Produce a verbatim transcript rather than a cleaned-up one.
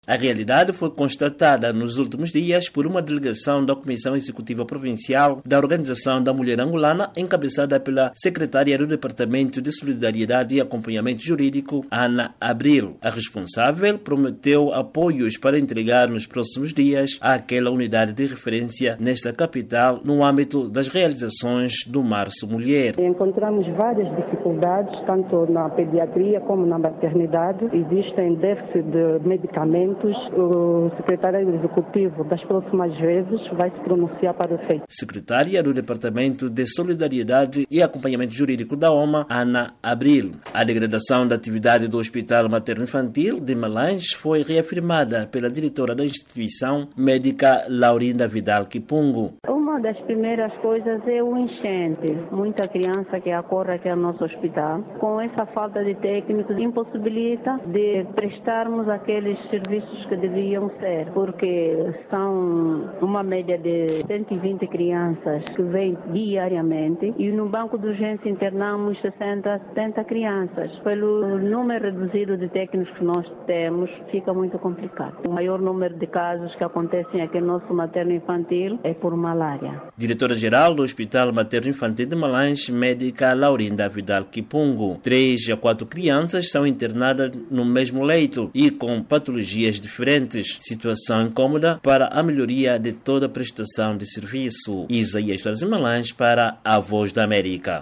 A realidade foi constatada nos últimos dias por uma delegação da Comissão Executiva Provincial da Organização da Mulher Angolana, encabeçada pela secretária do Departamento de Solidariedade e Acompanhamento Jurídico, Ana Abril. A responsável prometeu apoios para entregar nos próximos dias àquela unidade de referência nesta capital no âmbito das realizações do Março Mulher. Encontramos várias dificuldades, tanto na pediatria como na maternidade. Existem déficit de medicamentos. O secretário executivo das próximas vezes vai se pronunciar para o efeito. Secretária do Departamento de Solidariedade e Acompanhamento Jurídico da OMA, Ana Abril. A degradação da atividade do Hospital Materno-Infantil de Malange foi reafirmada pela diretora da instituição, médica Laurinda Vidal Kipungo. Uma das primeiras coisas é o enchente. Muita criança que acorre aqui ao nosso hospital, com essa falta de técnicos, impossibilita de prestarmos aqueles serviços que deviam ser, porque são uma média de cento e vinte crianças que vêm diariamente e no banco de urgência internamos sessenta, setenta crianças. Pelo número reduzido de técnicos que nós temos, fica muito complicado. O maior número de casos que acontecem aqui no nosso materno-infantil é por malária. Diretora-geral do Hospital Materno-Infantil de Malange, médica Laurinda Vidal Kipungo. Três a quatro crianças são internadas no mesmo leito e com patologias diferentes. Situação incômoda para a melhoria de toda a prestação de serviço. Isaías Malange para a Voz da América.